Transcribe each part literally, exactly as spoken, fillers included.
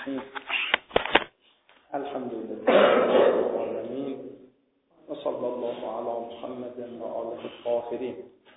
الرحیم الحمد لله رب العالمین و صلی الله علی محمد و آله الطاهرین.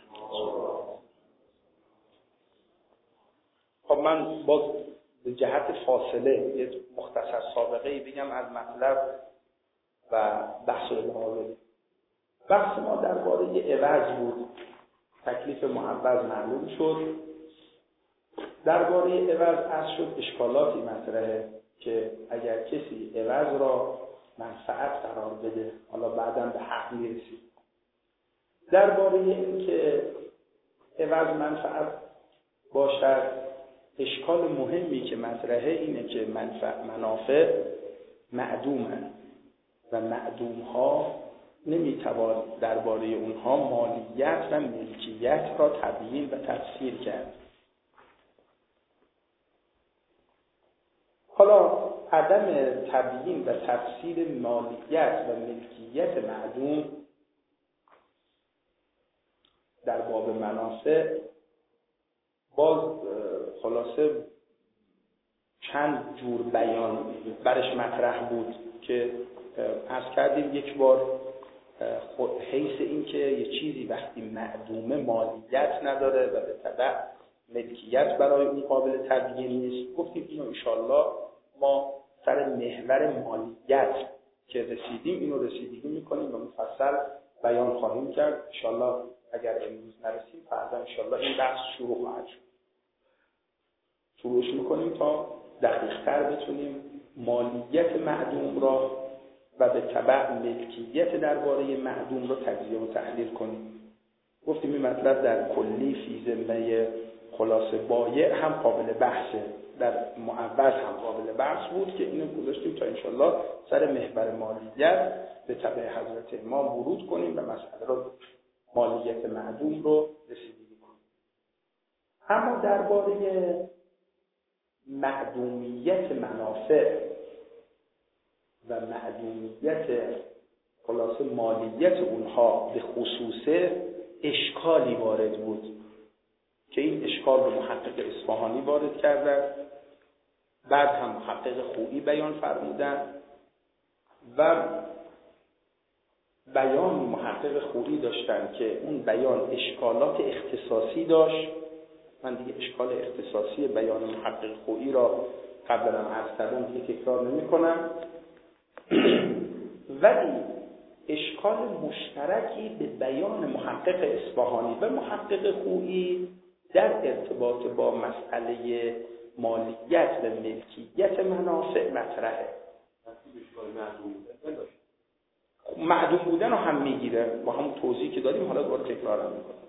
خب من باز به جهت فاصله یه مختصر سابقه‌ای بگم از مطلب و بحث رو بکنم. بحث ما درباره عوض بود. تکلیف معوض معلوم شد. درباره عوض از شد اشکالاتی مطرحه که اگر کسی عوض را منفعت قرار بده، حالا بعداً به حق میرسید. درباره این که عوض منفعت باشد، اشکال مهمی که مطرحه اینه که منفع منافع معدومند و معدومها نمیتوان درباره اونها مالیت و ملکیت را تبیین و تفسیر کرد. حالا عدم تبیین و تفسیر مالیت و ملکیت معدوم در باب منافع باز خلاصه چند جور بیان برش مطرح بود که عرض کردیم یک بار حیث این که یه چیزی وقتی معدومه مالیت نداره و به تبع ملکیت برای اون قابل تبیین نیست، گفتیم اینو انشالله ما سر محور مالیت که رسیدیم اینو رسیدگی میکنیم و مفصل بیان خواهیم کرد. انشالله اگر امروز نرسیم فردا انشالله این بحث شروع خواهد شد. شروعش میکنیم تا دقیق‌تر بتونیم مالیت معدوم را و به تبع ملکیت درباره معدوم را تجزیه و تحلیل کنیم. گفتیم این مطلب در کلی فی ذمه خلاصه بایع هم قابل بحثه، در معوض هم قابل بحث بود که اینو گذاشتیم تا انشالله سر محور مالیت به تبع حضرت امام ورود کنیم و مسئله رو مالیت معدوم رو رسیدگی کنیم. اما درباره معدومیت منافع و معدومیت خلاصه مالیت اونها به خصوصه اشکالی وارد بود که این اشکال رو محقق اصفهانی وارد کردن، بعد هم محقق خویی بیان فرمودن و بیان محقق خویی داشتن که اون بیان اشکالات اختصاصی داشت. من دیگه اشکال اختصاصی بیان محقق خویی را قبلا هم عرض کردم دیگه تکرار نمی کنم، ولی اشکال مشترکی به بیان محقق اصفهانی و محقق خویی در ارتباط با مسئله مالیت و ملکیت منافع مطرحه. معدوم بودن رو هم میگیره با همون توضیحی که دادیم، حالا دوباره تکرار هم میکنم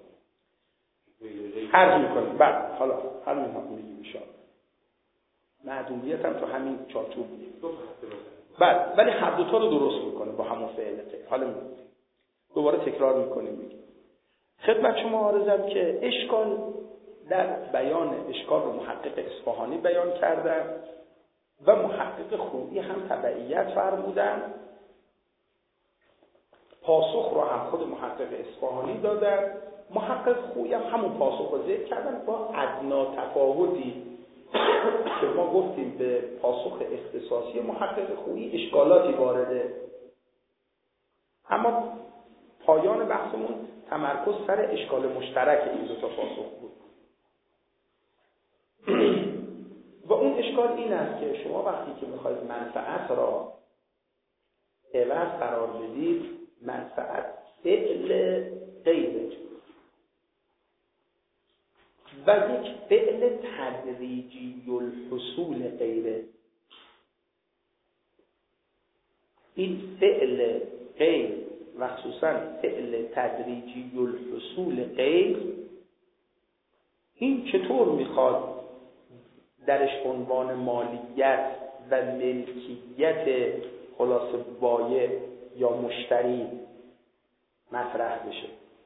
عرض میکنیم بعد حالا همین هم میگیم ایشان معدومیت هم تو همین چارچوب بعد، ولی هر دوتا رو درست میکنه با همون فعلته. حالا دوباره تکرار میکنیم میگیم خدمت شما عرضم که اشکال در بیان اشکال رو محقق اصفهانی بیان کردن و محقق خویی هم تبعیت فرمودن. پاسخ رو هم خود محقق اصفهانی دادن، محقق خویی هم همون پاسخ رو ذکر کردن با ادنا تفاوتی که ما گفتیم به پاسخ اختصاصی محقق خویی اشکالاتی وارده، اما پایان بحثمون تمرکز سر اشکال مشترک این دو تا پاسخ بود. و اون اشکال این است که شما وقتی که میخواید منفعت را عوض قرار بدید، منفعت فعل غیره و یک فعل تدریجی الحصول غیره. این فعل غیر و خصوصا فعل تدریجی الحصول غیر این چطور میخواد درش عنوان مالیت و ملکیت خلاصه بایع یا مشتری مطرح بشه؟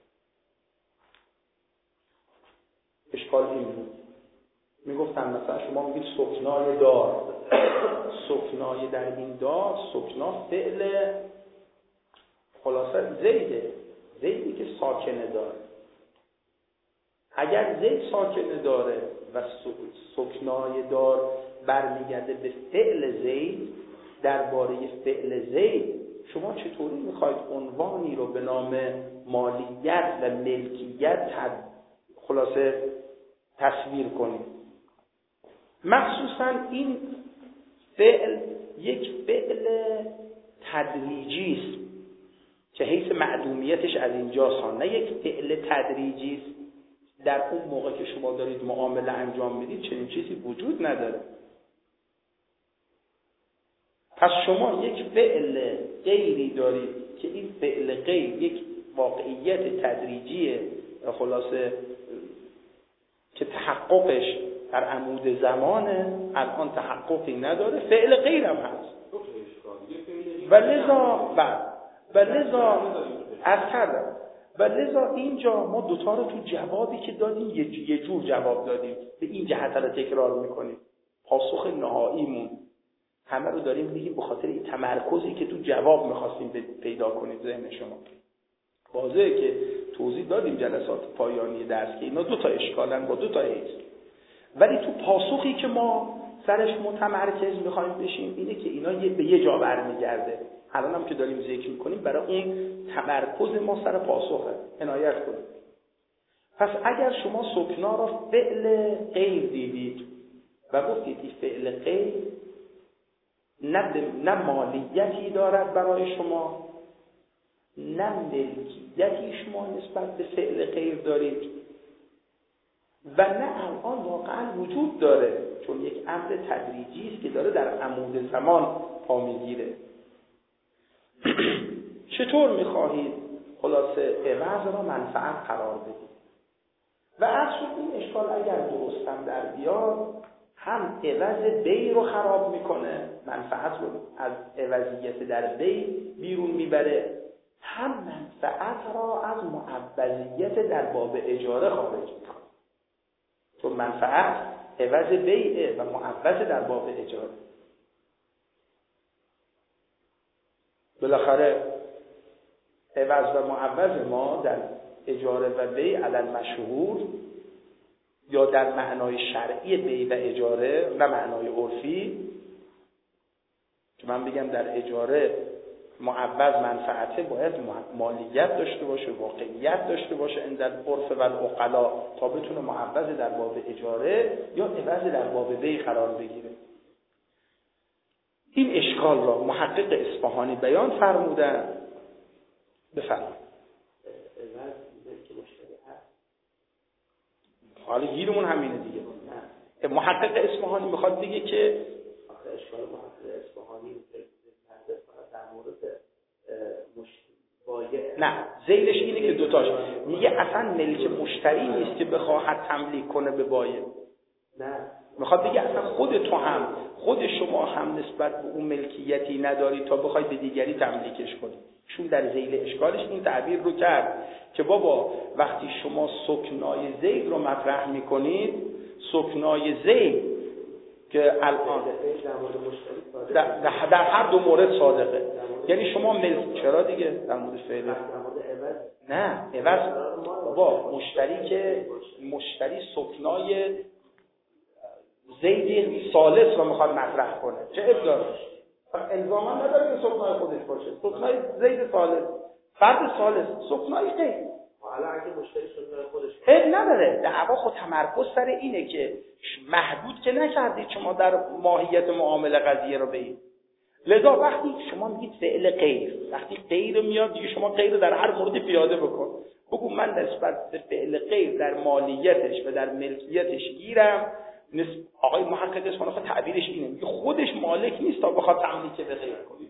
اشکال این بود. میگفتن مثلا شما میگید سکنای دار، سکنای در این دار، سکنا فعل خلاصه زیده، زیدی که ساکنه داره. اگر زید ساکنه داره و سکنای دار برمیگرده به فعل زید، درباره فعل زید شما چطوری میخواید عنوانی رو به نام مالیت و ملکیت خلاصه تصویر کنید؟ مخصوصا این فعل یک فعل تدریجی است که حیث معدومیتش از اینجاست ها، نه یک فعل تدریجی است در اون موقع که شما دارید معامله انجام میدید چنین چیزی وجود نداره. پس شما یک فعل غیری دارید که این فعل غیر یک واقعیت تدریجی خلاصه که تحققش در عمود زمانه، الان تحققی نداره، فعل غیر هم هست و لذا و لذا عرض کردم و لذا اینجا ما دوتا رو تو جوابی که دادیم یه جور جواب دادیم، به این جهت رو تکرار میکنیم. پاسخ نهاییمون همه رو داریم میگیم به خاطر این تمرکزی که تو جواب میخواستیم پیدا کنیم ذهن شما. واضحه که توضیح دادیم جلسات پایانی درس که اینا دو تا اشکالن با دو تا حیث، ولی تو پاسخی که ما سرش متمرکز میخوایم بشیم اینه که اینا یه به یه جا برمیگرده. الان هم که داریم ذکر میکنیم برای اون تمرکز ما سر پاسخه، عنایت کنید. پس اگر شما سکنا را فعل غیر دیدید و گفتید این فعل غیر نه, نه مالیتی دارد برای شما، نه ملکیتی شما نسبت به فعل غیر دارید و نه الان واقعا وجود داره، چون یک امر تدریجی است که داره در عمود زمان پا میگیره. چطور میخواهید خلاصه عوض را منفعت قرار بدید؟ و اصلا این اشکال اگر درستم در بیاد هم عوض بی رو خراب میکنه، منفعت رو از عوضیت در بی بیرون میبره، هم منفعت را از معوضیت در باب اجاره خارج میکنه، چون منفعت عوض بیعه و معوض در باب اجاره. بالاخره عوض و معوض ما در اجاره و بیع علی المشهور یا در معنای شرعی بیع و اجاره نه معنای عرفی، که من بگم در اجاره معوض منفعته باید مالیت داشته باشه، واقعیت داشته باشه عند العرف و العقلا تا بتونه معوض در باب اجاره یا عوض در باب بیع قرار بگیره. این اشکال را محقق اصفهانی بیان فرمودن. بفرمایید. حالا گیرمون همینه دیگه. محقق اصفهانی میخواد بگه که آخه اشکال محقق اصفهانی در مورد مشتری نه، ذیلش اینه که دوتاش میگه اصلا ملک مشتری نیست که بخواهد تملیک کنه به بایع. نه، میخواد بگه اصلا خود تو هم خود شما هم نسبت به اون ملکیتی نداری تا بخوای به دیگری تملیکش کنی. چون در ذیل اشکالش این تعبیر رو کرد که بابا وقتی شما سکنای زید رو مطرح میکنید، سکنای زید که الان در, در هر دو مورد صادقه، یعنی شما ملک چرا دیگه در مورد فعل نه عوض بابا مشتری که مشتری سکنای زید ثالث رو میخواد مطرح کنه چه اب داره؟ الزاما نداره که سکنای خودش باشه، سکنای زید ثالث فرد ثالث سکنای غیر. حالا اگه مشتری سکنای خودش اب نداره، دعوا خود تمرکز سر اینه که محدود که نکردید شما در ماهیت معامله قضیه رو بگید. لذا وقتی شما میگید فعل غیر، وقتی غیر میاد دیگه شما غیر در هر موردی پیاده بکن، بگو من نسبت به فعل غیر در مالیتش و در ملکیتش گیرم. آقای محقق اصفهانی تعبیرش اینه، میگه خودش مالک نیست تا بخواد تملیک به غیر کنه.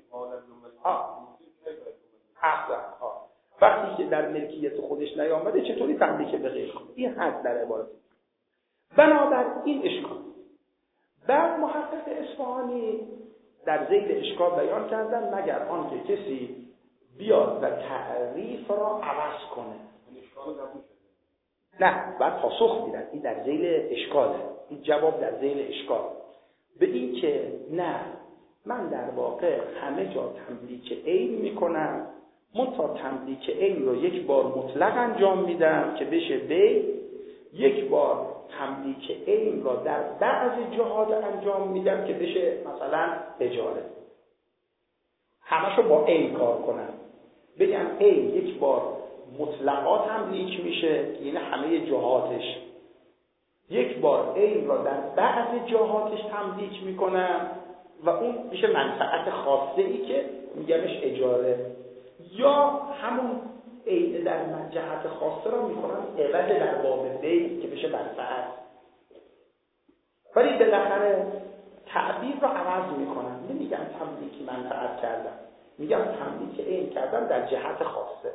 احسن. وقتی که در ملکیت خودش نیامده چطوری تملیک به غیر کنه؟ این حد در عبارت. بنابر این اشکال بعد محقق اصفهانی در ذیل اشکال بیان کردن مگر آنکه کسی بیاد و تعریف را عوض کنه. نه، بعد پاسخ میدن این در ذیل اشکاله، این جواب در ذیل اشکال به این که نه، من در واقع همه جا تملیک عین میکنم، منتها تملیک عین رو یک بار مطلق انجام میدم که بشه بی، یک بار تملیک عین را در بعض جهات انجام میدم که بشه مثلا اجاره، همشو با عین کار کنم، بگم عین یک بار مطلقا تملیک میشه یعنی همه جهاتش، یک بار عین را در بعض جهاتش تملیک میکنم و اون میشه منفعت خاصه ای که میگمش اجاره، یا همون عین در جهت خاصه را میکنم عوض در باب بی که بشه منفعت، ولی بالاخره تعبیر را عوض میکنم، نمیگم تملیک منفعت کردم، میگم تملیک عین کردم در جهت خاصه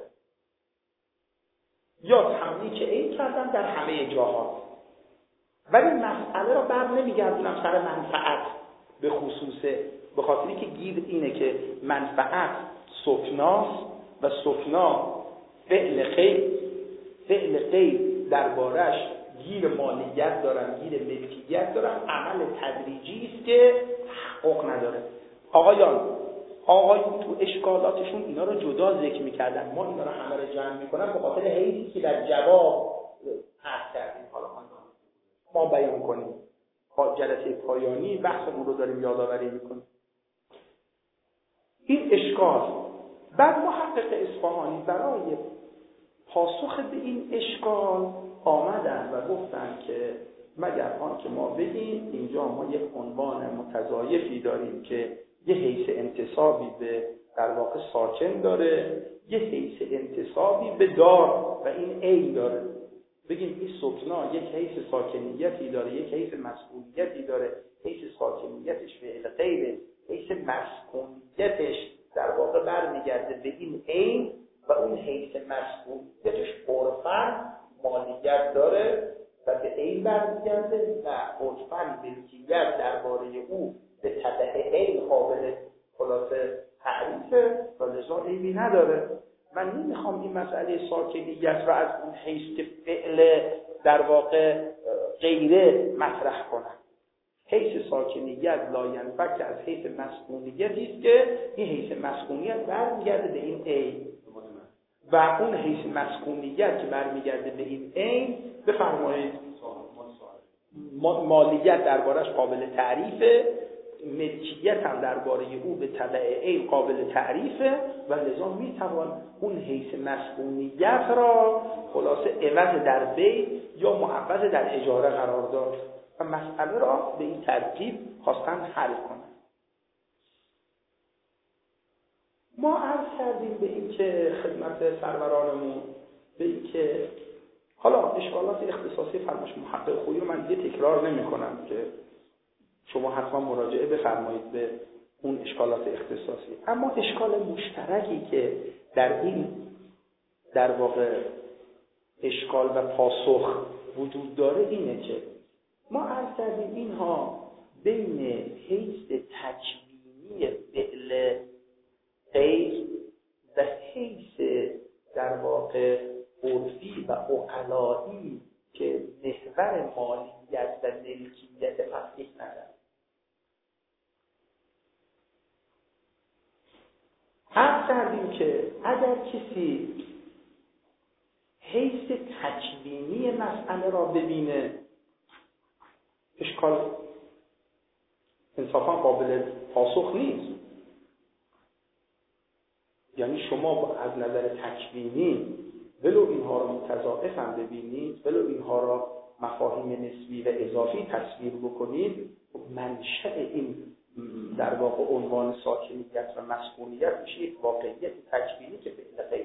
یا تملیک عین کردم در همه جهات، ولی مسئله را بر نمیگردونم سر منفعت به خصوصه، به خاطری که گیر اینه که منفعت سکناست و سکنا فعل خیر، فعل خیر دربارش گیر مالیت دارن، گیر ملکیت دارن، عمل تدریجی است که حقوق نداره. آقایان آقایون تو اشکالاتشون اینا رو جدا ذکر میکردن، ما اینا رو همه رو جمع میکنم به خاطر حیثی که در جواب عرض کردیم، حالا ما بیان کنیم، جلسه پایانی بحثمون رو داریم یادآوری میکنیم. این اشکال بعد محقق اصفهانی برای پاسخ به این اشکال آمدن و گفتن که مگر آن که ما بگیم اینجا ما یک عنوان متضایفی داریم که یه حیث انتصابی به در واقع ساکن داره، یه حیث انتصابی به دار و این عین داره، بگیم این سکنا یک حیث ساکنیتی داره، یک حیث مسکونیتی داره، حیث ساکنیتش فعل غیره، حیث مسکونیتش در واقع برمیگرده به این عین و اون حیث مسکونیتش عرفاً مالیت داره و به عین برمیگرده و عرفاً ملکیت درباره او به تبع عین قابل خلاصه تعریفه و لذا عیبی نداره. من نمیخوام این مسئله ساکنیت را از اون حیث که فعل در واقع غیره مطرح کنم. حیث ساکنیت لاینفک از حیث مسکونیتی است که این حیث مسکونیت برمیگرده به این عین و اون حیث مسکونیت که برمیگرده به این عین بفرمایید مالیت دربارش قابل تعریفه، ملکیت هم درباره او به تبع عین قابل تعریفه و لذا میتوان اون حیث مسکونیت را خلاصه عوض در بی یا معوض در اجاره قرار داد و مسئله را به این ترتیب خواستن حل کنن. ما عرض کردیم به این که خدمت سرورانمون به این که حالا اشکالات اختصاصی فرمایش محقق خویی رو من دیگه تکرار نمی کنم که شما حتما مراجعه بفرمایید به اون اشکالات اختصاصی، اما اشکال مشترکی که در این در واقع اشکال و پاسخ وجود داره اینه که ما عرض کردیم اینها بین حیث تکوینی فعل غیر و حیث در واقع عرفی و عقلایی که محور مالیت و ملکیت تصدیق ندارد. عرض کردیم که اگر کسی حیث تکوینی مسئله را ببینه اشکال انصافا قابل پاسخ نیست، یعنی شما از نظر تکوینی ولو اینها را متضاعف هم ببینید، ولو اینها را مفاهیم نسبی و اضافی تصویر بکنید، منشأ این در واقع عنوان ساکنیت و مسکونیت میشه یک واقعیت تکوینی که فعل غیر.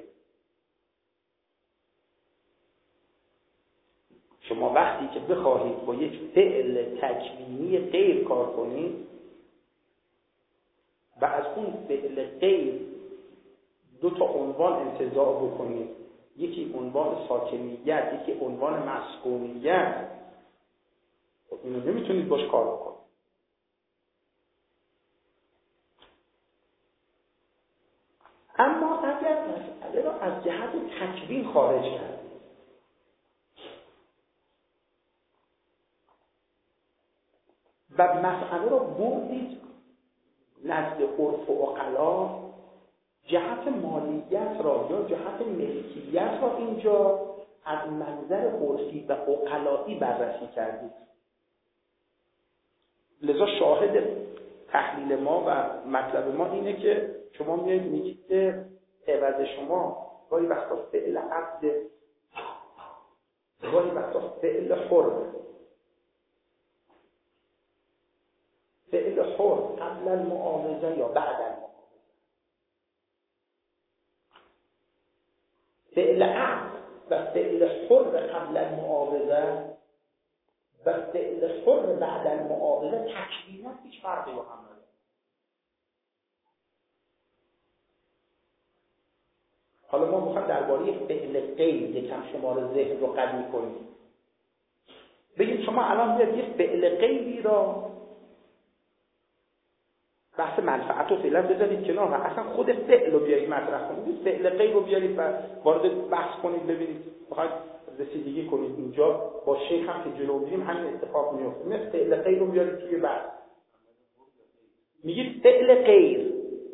شما وقتی که بخواهید با یک فعل تکوینی غیر کار کنید و از اون فعل غیر دو تا عنوان انتزاع بکنید، یکی عنوان ساکنیت یکی عنوان مسکونیت، اینو نمیتونید باش کار بکنید. اما اگر مسئله را از جهت تکوین خارج کرد و مسئله را بردید نزد عرف و عقلا، جهت مالیت را یا جهت ملکیت را اینجا از منظر عرفی و عقلایی بررسی کردید. لذا شاهد تحلیل ما و مطلب ما اینه که شما میایید میگید که عوض شما گاهی وقتا فعل عبد، گاهی وقتا فعل حر، فعل حر قبل المعاوضه یا بعد المعاوضه، فعل عبد و فعل حر قبل المعاوضه و فعل حر بعد المعاوضه تکوینا هیچ فرقی با هم نداره. حالا ما میخوایم درباره فعل غیر یکم شما رو ذهن رو قوی کنیم. بگید شما الان بیاد یه فعل غیری را بحث منفعت رو فعلا بذارید کنار و اصلا خود فعل رو بیایید مطرح کنید. فعل غیر رو بیارید و وارد بحث کنید، ببینید بخواید رسیدگی کنید اینجا با شیخ هم که جلو میریم همین اتفاق میفته. مثل فعل غیر رو بیارید توی بحث. میگید فعل غیر،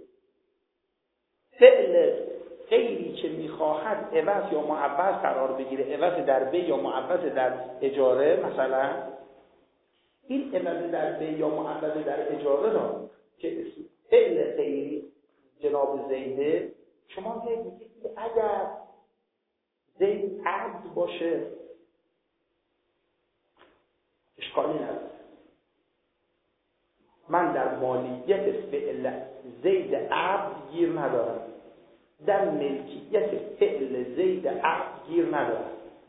فعل غیری که میخواهد عوض یا معوض قرار بگیره، عوض در بی یا معوض در اجاره، مثلا این عوض در بی یا معوض در اجاره را که فعل غیری جناب زیده، شما میگید اگر زید عبد باشه اشکالی نداره، من در مالیت فعل زید عبد گیر ندارم، در ملکیت فعل زید عبد گیر ندارم.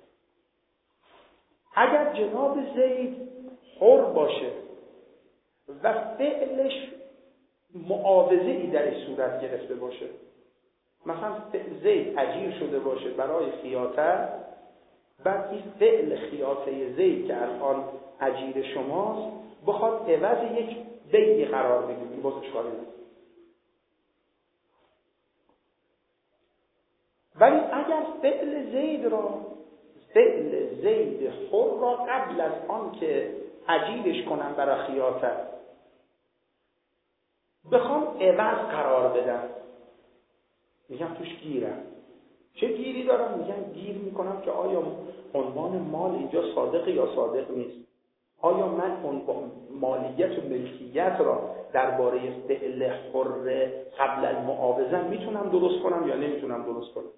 اگر جناب زید حر باشه و فعلش معاوضه ای در صورت گرفته باشه، مثلا زید اجیر شده باشه برای خیاطه، بعد این فعل خیاطه زید که الان اجیر شماست بخواد عوض یک بی قرار بگیره، باز اشکالی نداره. ولی اگر فعل زید را فعل زید حر را قبل از آن که اجیرش کنم برای خیاطه بخوام عوض قرار بدم، میگم توش گیرم. چه گیری دارم؟ میگم گیر میکنم که آیا عنوان مال اینجا صادق یا صادق نیست، آیا من عنوان مالیت و ملکیت را درباره فعل حر قبل المعاوضه میتونم درست کنم یا نمیتونم درست کنم.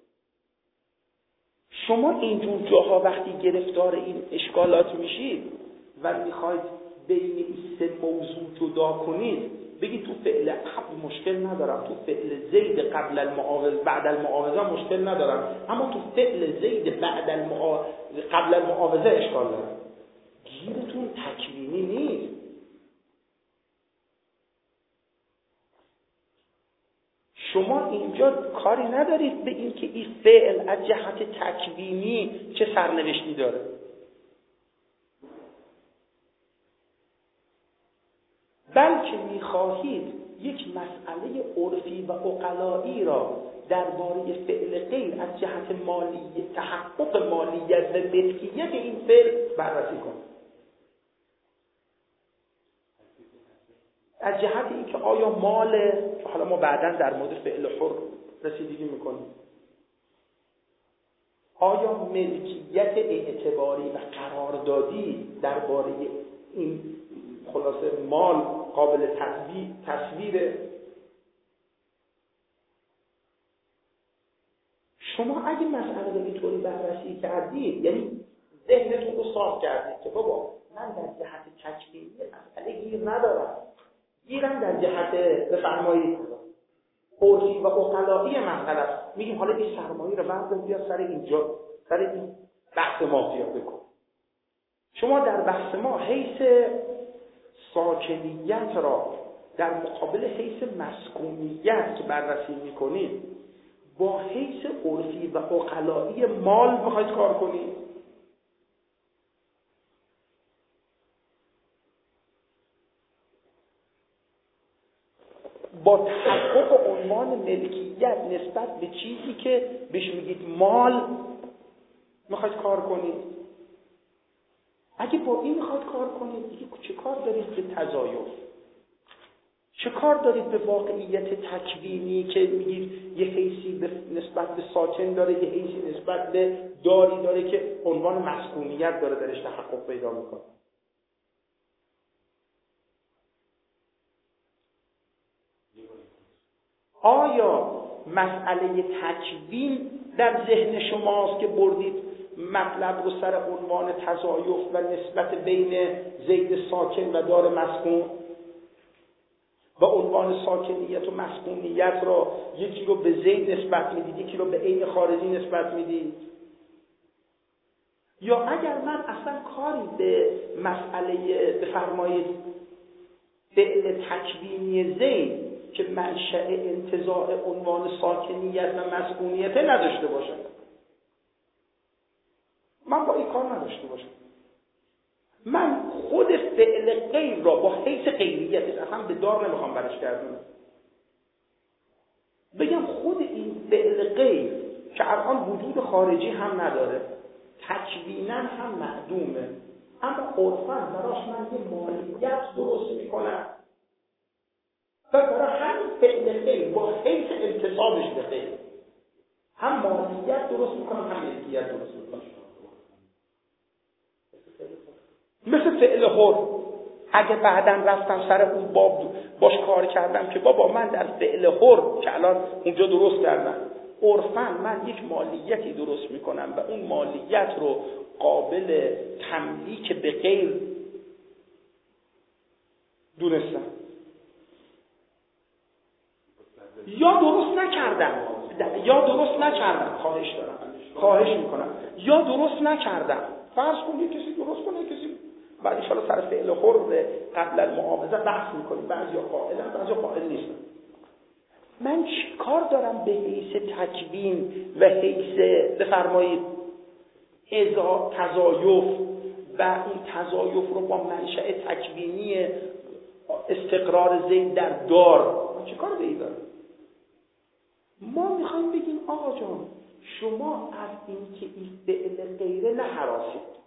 شما اینجور جاها وقتی گرفتار این اشکالات میشید و میخواید بین این سه موضوع جدا کنید، بگید تو فعل عبد مشکل ندارم، تو فعل زید قبل المعاوضه بعد المعاوضه مشکل ندارم، اما تو فعل زید بعد المعاوضه قبل المعاوضه اشکال دارم. گیرتون تکوینی نیست. شما اینجا کاری ندارید به این که این فعل از جهت تکوینی چه سرنوشتی داره. بلکه میخواهید یک مسئله عرفی و عقلایی را درباره فعل غیر از جهت مالی تحقق مالیت و ملکیت این فعل بررسی کنید. از جهت اینکه آیا مال، حالا ما بعداً در مورد فعل حر رسیدگی میکنیم، آیا ملکیت اعتباری و قراردادی درباره این خلاصه مال قابل تصویر تصویر شما اگه مسئله رو اینطوری بررسی کردید، یعنی ذهنتون رو صاف کردید که بابا من در جهت تکوینی مسئله گیر ندارم، گیرم در جهت بفرمایید عرفی و عقلایی مسئله است، میگیم حالا این سرمایه رو بردار بیا سر اینجا، سر این بحث ما پیاده کن. شما در بحث ما حیث ساکنیت را در مقابل حیث مسکونیت که بررسی میکنید با حیث عرفی و عقلایی مال میخواید کار کنید. با تحقق عنوان ملکیت نسبت به چیزی که بهش میگید مال میخواید کار کنید. اگه با این میخواید کار کنید دیگه چه کار دارید به تزایف؟ چه کار دارید به واقعیت تکوینی که میگید یه حیثی نسبت به ساکن داره، یه حیثی نسبت به داری داره که عنوان مسکونیت داره درش تحقق پیدا میکنه؟ آیا مسئله تکوین در ذهن شماست که بردید مطلب رو سر عنوان تضایف و نسبت بین زید ساکن و دار مسکون و عنوان ساکنیت و مسکونیت را یکی رو به زید نسبت میدید، یکی رو به عین خارجی نسبت میدید؟ یا اگر من اصلا کاری به مسئله بفرمایید فعل تکوینی زید که منشأ انتزاع عنوان ساکنیت و مسکونیت نداشته باشم، من با این کار نداشته باشم، من خود فعل غیر را با حیث غیریتش اصلا به دار نمیخوام برش گردونم، بگم خود این فعل غیر که الان وجود خارجی هم نداره، تکوینا هم معدومه، اما عرفاً براش من یه مالیت درست میکنم و برای همین فعل غیر با حیث انتصابش به غیر هم مالیت درست میکنم هم ملکیت درست میکنم. مثل فعل حر، اگه بعداً رفتم سر اون باب باش کار کردم که بابا من در فعل حر که الان اونجا درست کردم عرفاً من یک مالیتی درست میکنم و اون مالیت رو قابل تملیک به غیر دونستم یا درست نکردم یا درست نکردم خواهش دارم خواهش میکنم یا درست نکردم. فرض کنید کسی درست کنه، کسی بعد ان شاء الله سر فعل حر قبل المعاوضه بحث میکنیم، بعضیا قائلن بعضیا قائل نیستن. من چی کار دارم به حیث تکوین و حیث بفرمایید ازا تضایف و این تضایف رو با منشأ تکوینی استقرار زید در دار من چی کار به این دارم؟ ما میخوایم بگیم آقا جان شما از این که این فعل غیره نهراسید،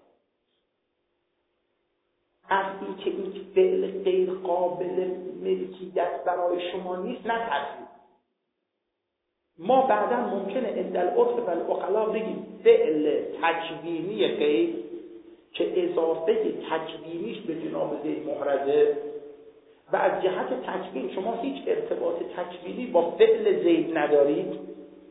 از این که این فعل غیر قابل ملکیت برای شما نیست نترسید. ما بعدا ممکنه عند العرف و العقلا بگیم فعل تکوینی غیر که اضافه تکوینیش به جناب زید محرزه و از جهت تکوین شما هیچ ارتباط تکوینی با فعل زید ندارید،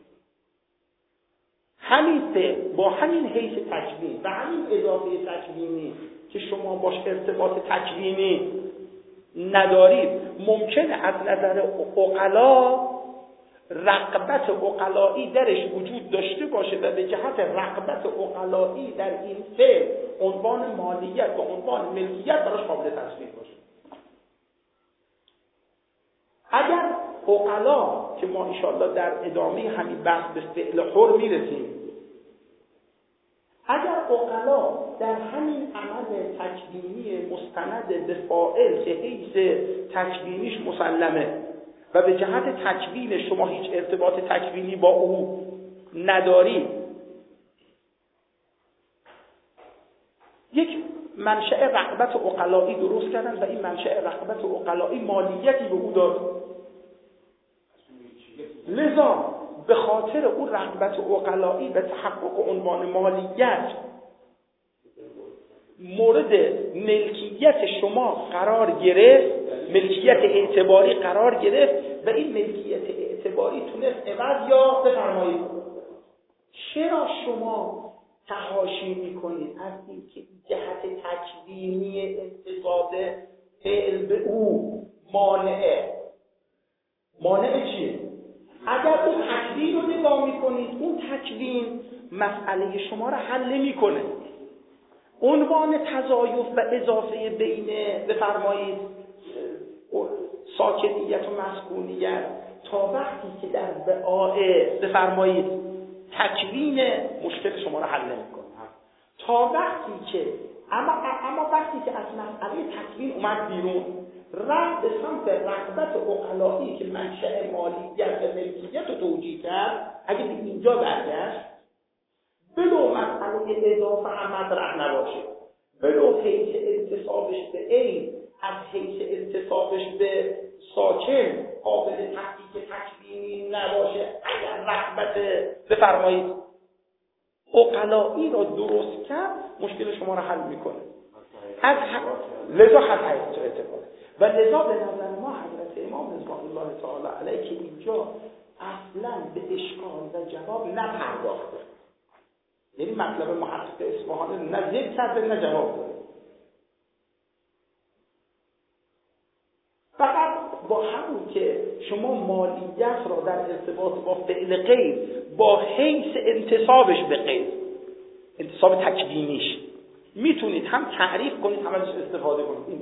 همین فعل با همین حیث تکوین و همین اضافه تکوینی که شما باش ارتباط تکوینی ندارید ممکنه از نظر عقلا رغبت عقلایی درش وجود داشته باشه و به جهت رغبت عقلایی در این فعل عنوان مالیت و عنوان ملکیت براش قابل تصویر باشه. اگر عقلا که ما انشاءالله در ادامه همین بحث به فعل حر میرسیم، اگر عقلا در همین عمل تکوینی مستند به فاعل که حیث تکوینیش مسلمه و به جهت تکوین شما هیچ ارتباط تکوینی با او نداری، یک منشأ رغبت عقلایی درست کردن و این منشأ رغبت عقلایی مالیتی به او داد، لذا به خاطر اون رغبت عقلایی و تحقق عنوان مالیت مورد ملکیت شما قرار گرفت، ملکیت اعتباری قرار گرفت و این ملکیت اعتباری تونست عوض یا بفرمایید. چرا شما تحاشی میکنید از این که جهت تکوینی انتصاب فعل به او مانعه؟ مانع چیه؟ اگر اون تکوین رو نگاه میکنید، اون تکوین مسئله شما رو حل نمیکنه. عنوان تضایف و اضافه بین بفرمایید ساکنیت و مسکونیت تا وقتی که در وعاء بفرمایید تکوین مشکل شما رو حل نمیکنه، تا وقتی که اما اما وقتی که از مسئله تکوین اومد بیرون رفت به سمت رغبت عقلایی که منشأ مالیت و ملکیت رو توجیه کرد، اگه به اینجا برگشت بلو مسئله اضافه هم مطرح نباشه، بلو حیث انتصابش به عین از حیث انتصابش به ساکن قابل تحقیق تکوینی نباشه، اگر رغبت بفرمایید عقلایی را درست کرد مشکل شما را حل میکنه. از هم... لذا خط اعتبار و لذا به نظر ما حضرت امام رضوان الله تعالی علیه که اینجا اصلا به اشکال و جواب نپرداخته، یعنی مطلب محقق اصفهانی نه زیر صدر نه جواب داره، فقط با همون که شما مالیت را در ارتباط با فعل غیر با حیث انتصابش به غیر، انتصاب تکوینیش میتونید هم تعریف کنید هم ازش استفاده کنید. این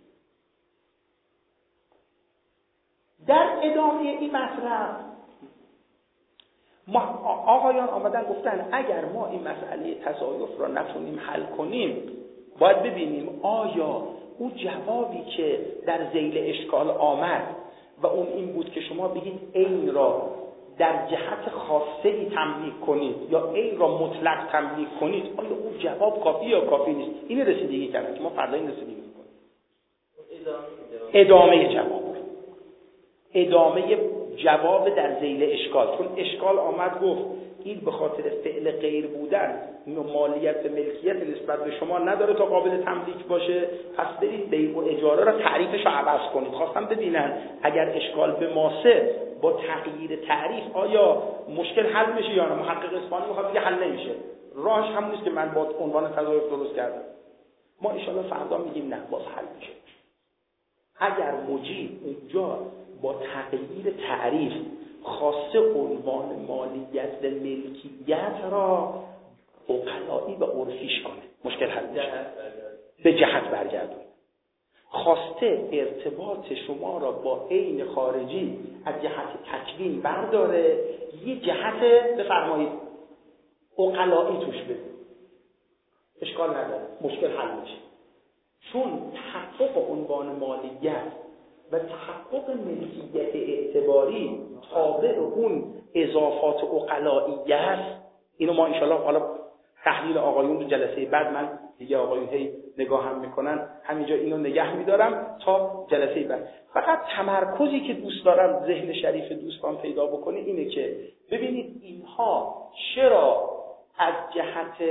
در ادامه این مطلب ما آقایان آمدن گفتن اگر ما این مسئله تضایف را نتونیم حل کنیم باید ببینیم آیا اون جوابی که در ذیل اشکال آمد و اون این بود که شما بگید عین را در جهت خاصه ای تملیک کنید یا عین را مطلق تملیک کنید، آیا اون جواب کافی یا کافی نیست؟ این رسیدگی کردن که ما فردا این رسیدگی میکنیم. ادامه جواب ادامه جواب در ذیل اشکال، چون اشکال آمد گفت این به خاطر فعل غیر بودن مالیت ملکیت نسبت به شما نداره تا قابل تملیک باشه، پس برید بیع و اجاره را تعریفش رو عوض کنید. خواستم ببینن اگر اشکال به ماسه با تغییر تعریف آیا مشکل حل میشه یا نه. محقق اصفهانی میخواد بگه حل نمیشه، راهش همون نیست که من با عنوان تضایف درست کردم. ما ان شاءالله فردا میگیم نه باز حل میشه. اگر مجیب اونجا با تغییر تعریف خاصه عنوان مالیت ملکیت را عقلایی و عرفیش کنه مشکل حل میشه، به جهت برگردون. خواسته ارتباط شما را با عین خارجی از جهت تکوین برداره، یه جهت بفرمایید عقلایی توش بده، اشکال نداره مشکل حل میشه. چون تحقق عنوان مالیت و تحقق ملکیت اعتباری تابع اون اضافات عقلایی است. اینو ما انشالله حالا تحلیل آقایون رو جلسه بعد، من دیگه آقایون هی نگاه هم میکنن همینجا اینو نگه میدارم تا جلسه بعد. فقط تمرکزی که دوست دارم ذهن شریف دوستان پیدا بکنه اینه که ببینید اینها چرا از جهت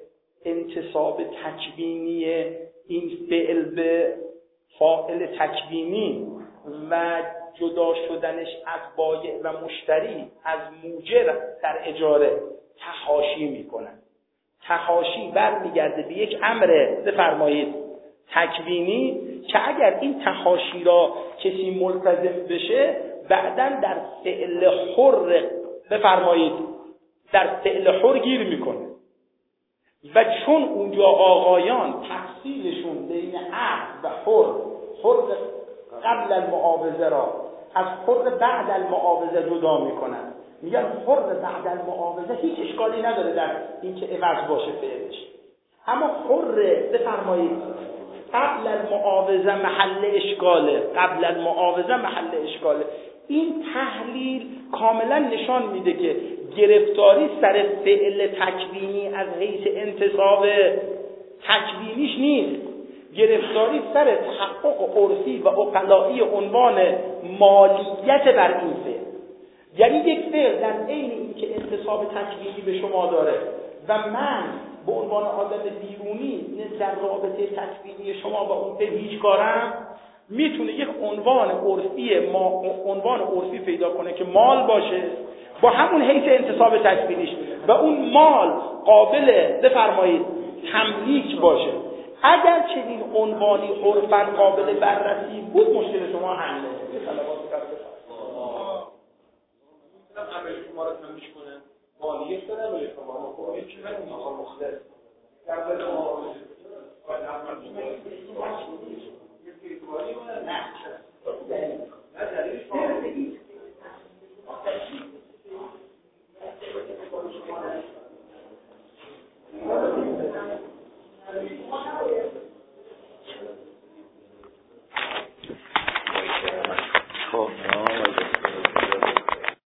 انتصاب تکوینی این فعل به فاعل تکوینی و جدا شدنش از بایع و مشتری از موجر در اجاره تحاشی میکنن. تحاشی برمیگرده به یک امر بفرمایید تکوینی که اگر این تحاشی را کسی ملتزم بشه بعداً در فعل حر بفرمایید در فعل حر گیر میکنه. و چون اونجا آقایان تفصیلشون بین عقد و حر، حر قبل المعاوضه را از حر بعد المعاوضه جدا میکنن، میگن حر بعد المعاوضه هیچ اشکالی نداره در اینکه عوض باشه فعلش، اما حر بفرمایید قبل المعاوضه محل اشکاله، قبل المعاوضه محل اشکاله. این تحلیل کاملا نشان میده که گرفتاری سر فعل تکوینی از حیث انتصاب تکوینیش نیست، گرفتاری سر تحقق عرفی و عقلایی عنوان مالیت بر این فعل. یعنی یک فعل در عین این که انتصاب تکوینی به شما داره و من به عنوان آدم بیرونی در رابطه تکوینی شما با اون فعل هیچ کارم، میتونه یک عنوان عرفی ما عنوان عرفی پیدا کنه که مال باشه با همون حیث انتصاب تکوینیش و اون مال قابل بفرمایید تملیک باشه. اگر چنین عنوانی عرفاً قابل بررسی بود مشکل شما حل میشه. صلوات الله عمل شما را تملیک کنه مالیه شده عمل شما ما خب چی همین آقا مخلص در واقع ما باید عمل شما نه نه دلیلش